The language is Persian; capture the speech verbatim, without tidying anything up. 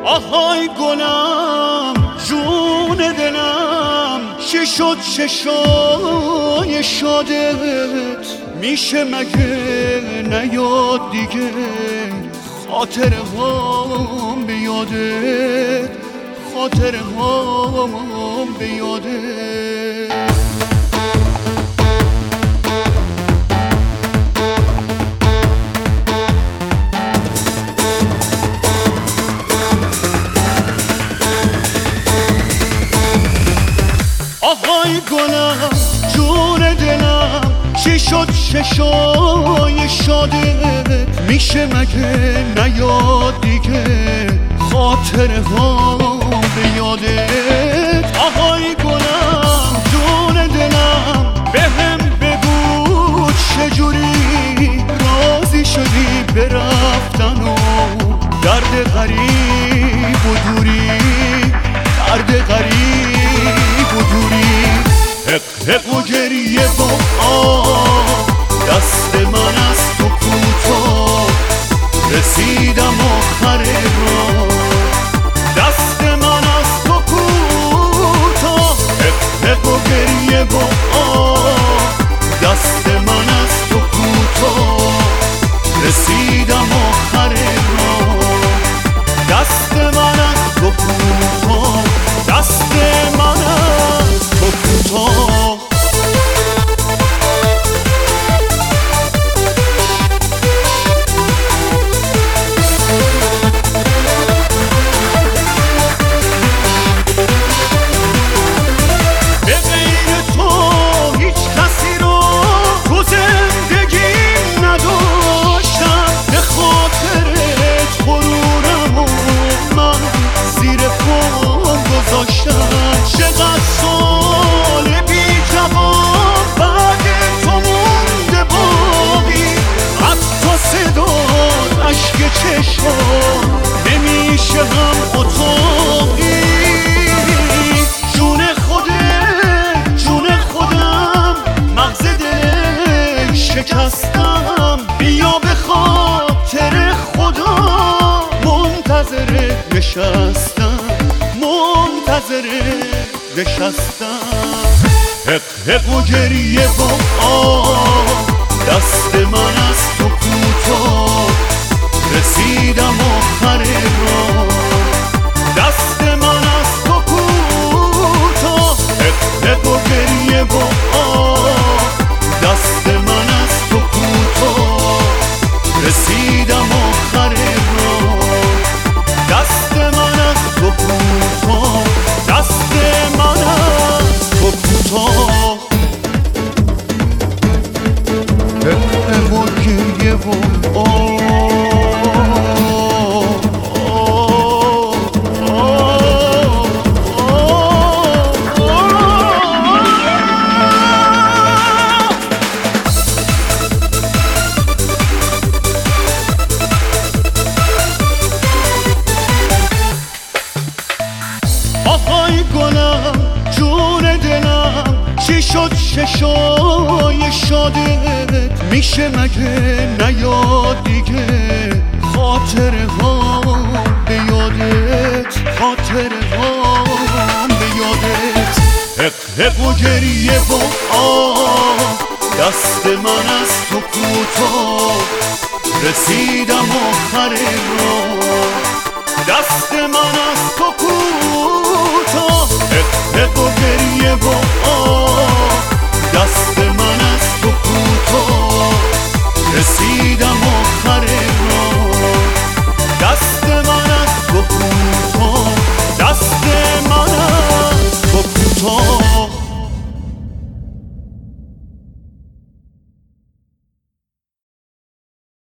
آهای گلم جون دلم، چی شد چشای شادت؟ میشه مگه نیاد دیگه خاطر هم بیادت، خاطر هم بیادت. آهای گلم جون دلم، چی شد چشای شادت؟ میشه مگه نیاد دیگه خاطر هم بیادت. آهای گلم جون دلم، بهم بگو چجوری راضی شدی برفتن و درد غریب و دوری، درد غریب و دوری. حق حق و گریه با آه، دست من از تو کوتاه، رسیدم آخر راه، دست من از تو کوتاه. حق حق و گریه با آه، دست من از تو کوتاه، رسیدم آخر راه، دست من از تو کوتاه، دست من از تو کوتاه. به غیر تو هیچ کسی رو تو زندگیم نداشتم، به خاطرت غرورم و من زیر پام گذاشتم. چقدر سال بی جواب بعد تو مونده باقی، حتی صدات اشک چشم نمیشه هم اتاقی. جون خودت جون خودم، مغز دل شکستم، بیا به خاطر خدا منتظر نشستم، منتظر نشستم. حق حق و گریه با آه، دست من از تو کوتاه، رسیدم آخر راه، دست من از تو کوتاه. حق حق و گریه با آه، دست من از تو کوتاه، رسیدم آخر راه، دست من از تو کوتاه، دست من از تو کوتاه. حق و گریه و آه، آهای گلم جون دلم، چی شد چشای شادت؟ میشه مگه نیاد دیگه خاطر هم بیادت، خاطر هم بیادت. حق حق و گریه با آه، دست من از تو کوتاه، رسیدم آخر راه، دست من از تو کوتاه. حق حق و گریه با